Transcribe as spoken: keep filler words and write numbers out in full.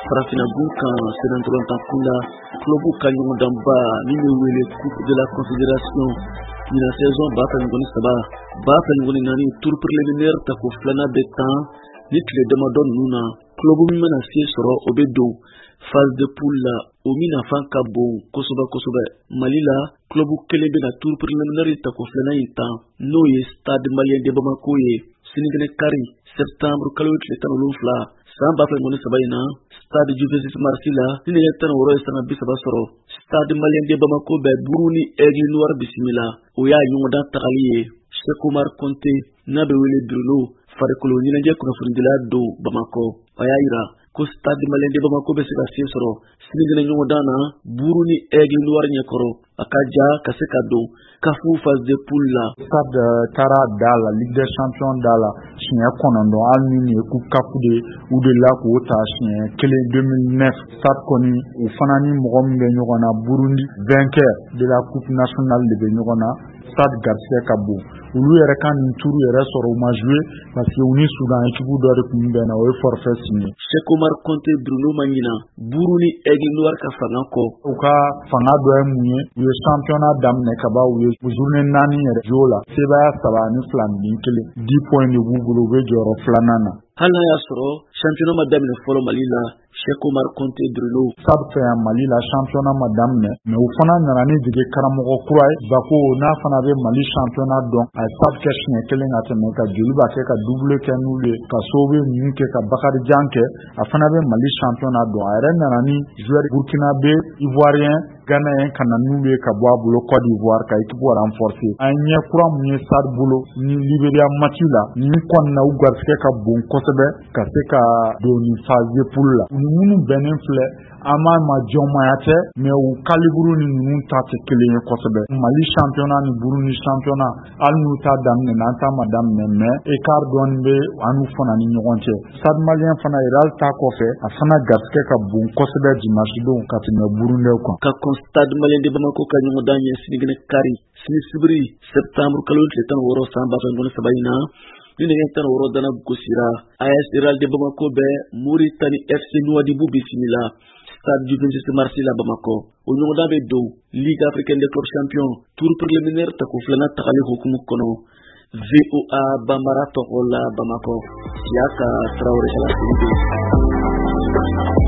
farafina bunkan sɛbɛntolan tan kula club ka ɲɔgɔndanba min bɛ wele coupe de la confédération ɲina saison ba fila ɲɔgɔn saba ba fila ɲɔgɔn naani tour préliminaire ta ko filanan bɛ tan ni tile damadɔ ninnu na club min bɛna se sɔrɔ o bɛ don phase de poule la o min nafan ka bon kosɛbɛ kosɛbɛ. Mali la club kelen bɛna tour préliminaire ta ko filanan in tan n'o ye Stade Malien de Bamako ye sinikɛnɛ kari septembre kalo tile tan wolonwula san ba fila ɲɔgɔn saba in na Stade Juventus Marseille la ni nɛgɛ tan wɔɔrɔ ye sanga bi saba sɔrɔ. Stade Malien de Bamako bɛ buru ni Aigle Noir bisimila o y'a ɲɔgɔndan tagali ye. Cheikh Omar Konte n'a bɛ wele Bruno farikolo ɲɛnajɛ kunnafonidila don Bamako a y'a yira ko Stade Malien de Bamako bɛ se ka se sɔrɔ sinikɛnɛ ɲɔgɔndan na buru ni Aigle Noir ɲɛkɔrɔ a ka ja ka se ka don kafu phase de poule la. Stade taara da la Ligue des Champions da la siɲɛ kɔnɔntɔn hali ni nin ye coupe CAF de u de la k'o ta siɲɛ kelen deux mille neuf. Stade kɔni u fana ni mɔgɔ min bɛ ɲɔgɔn na Burundi vainqueur de la coupe nationale de bɛ ɲɔgɔn na. Stade garisɛgɛ ka bon olu yɛrɛ ka nin turu yɛrɛ sɔrɔ u ma joué parce que u ni Soudan équipe dɔ de tun bɛnna o ye forfait signé. Cheikh Omar Konte Bruno ma ɲina buru ni Aigle Noir ka fanga kɔ. U ka fanga dɔ ye mun ye u ye championnat daminɛ ka ban u ye journée naani yɛrɛ jo la sebaya saba ani fila ni kelen dix points de b'u bolo u bɛ jɔyɔrɔ filanan na. Hali n'a y'a sɔrɔ championnat ma daminɛ fɔlɔ Mali la Cheikh Omar Konte Bruno Stade fɛ yan Mali la championnat ma daminɛ mais u fana nana ni dege karamɔgɔ kura ye Bako n'a fana bɛ Mali championnat dɔn a ye Stade kɛ siɲɛ kelen ka tɛmɛ ka joli b'a kɛ ka double kɛ n'ulu ye ka Sobe ninnu kɛ ka Bakarijan kɛ a fana bɛ Mali championnat dɔn a yɛrɛ nana ni joueur Burkinabé Ivoirien Ghanéen ka na n'ulu ye ka bɔ a bolo Côte d'Ivoire ka équipe renforcer a ye ɲɛ kura mun ye Stade bolo ni Libéria match la ni kɔni na u garisɛgɛ ka bon kosɛbɛ ka se ka don ni phase de poule la ni minnu bɛnnen filɛ an m'a ma jɔnmaya tɛ mais u calibre ni ninnu ta tɛ kelen ye kosɛbɛ. Mali championnat ni Burundi championnat hali n'u ta daminɛ na an ta ma daminɛ mais écart dɔɔni bɛ an n'u fana ni ɲɔgɔn cɛ. Stade Malien fana Iral ta kɔfɛ a fana garisɛgɛ ka bon kosɛbɛ dimanche don ka tɛmɛ Burundi kan. Ka kɔn Stade Malien de Bamako ka ɲɔgɔndan ɲɛ sinikɛnɛ kari sini sibiri septembre kalo tile tan wɔɔrɔ san ba fila saba in na ni nɛgɛ tan wɔɔrɔ dana gosira A S Iral de Bamako bɛ Mauritanie F C Nouadhibou bisimila Stade Juventus Marseille la Bamako o ɲɔgɔndan bɛ don Ligue africaine des clubs champions tour préliminaire ta ko filanan tagali hukumu kɔnɔ. V O A Bambara tɔgɔ la Bamako Siaka Traoré.